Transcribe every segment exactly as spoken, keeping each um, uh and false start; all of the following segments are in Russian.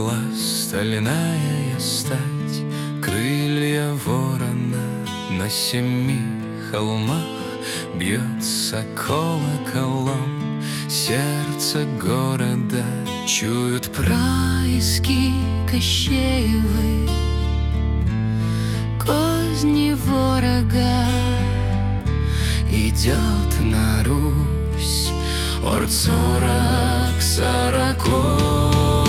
была стальная стать, крылья ворона на семи холмах. Бьется колоколом сердце города, чуют происки Кощеевы, козни ворога. Идет на Русь орд сорок сороков.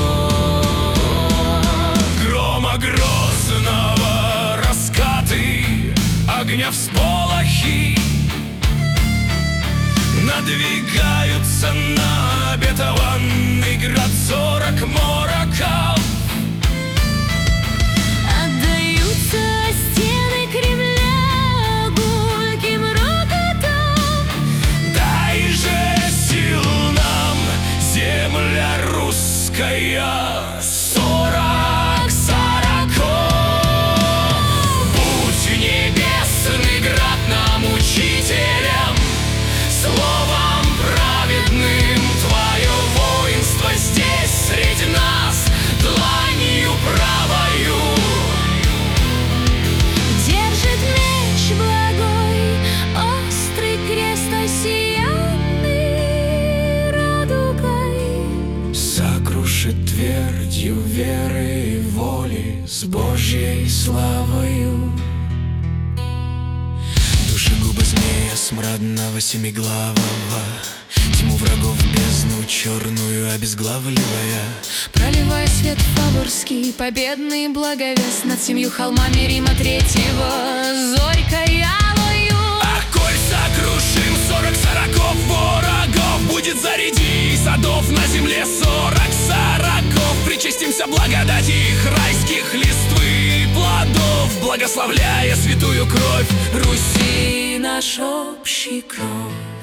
Грома грозного раскаты, огня всполохи надвигаются на обетованный град. Сорок мороков отдаются стены Кремля гулким рокотом. дай же сил нам, земля русская. Сорок сороков. Будь небесный град нам учителем, словом праведным твое воинство здесь среди нас, дланью правою Держит меч благой, острый крест осиянный радугой. сокрушит твердью веры и воли с Божьей славою. Душегуба змея смрадного семиглавого, тьму врагов бездну черную обезглавливая. Проливая свет фаворский, победный благовест над семью холмами Рима третьего, зорькой алою. А коль сокрушим сорок сороков ворогов, будет заряди садов на земле сорок сороков. Причастимся благодати их райских листвы и плодов, благословляя святую кровь Руси, Наш общий кров.